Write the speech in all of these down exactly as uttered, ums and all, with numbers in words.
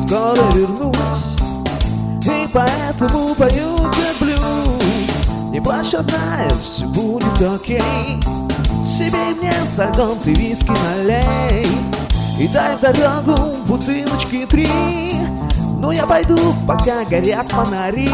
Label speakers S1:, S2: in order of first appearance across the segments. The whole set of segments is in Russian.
S1: скоро вернусь, и поэтому пою тебе блюз. Не плачь, родная, все будет окей. Себе и мне со льдом ты виски налей, и дай в дорогу бутылочки три. Но я пойду, пока горят фонари.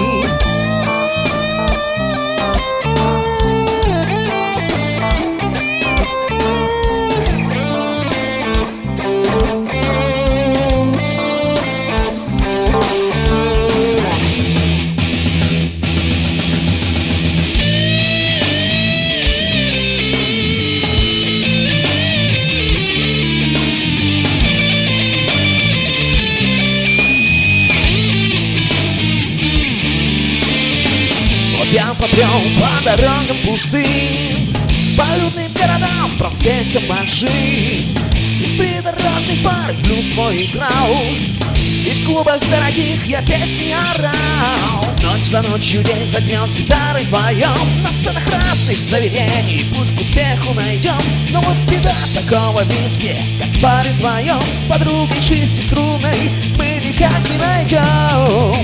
S1: Я потрем по дорогам пустым, по людным городам, проспектам машин. И в придорожный парк блюз свой играл, и в клубах дорогих я песни орал. Ночь за ночью, день за днем с гитарой поем, на сценах разных заведений путь к успеху найдем. Но вот беда такого виски, как парень вдвоем с подругой шестиструнной, мы никак не найдем.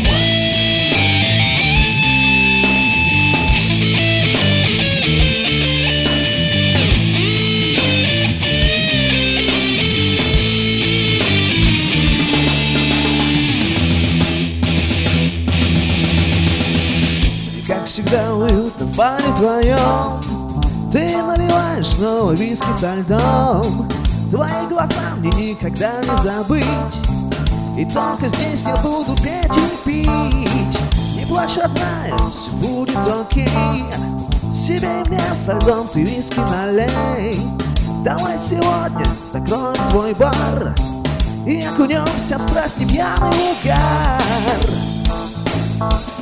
S1: Как всегда уютно в баре твоем, ты наливаешь снова виски со льдом. Твои глаза мне никогда не забыть, и только здесь я буду петь и пить. Не плачь, родная, все будет окей. Себе и мне со льдом ты виски налей. Давай сегодня закроем твой бар и окунемся в страсти пьяный угар.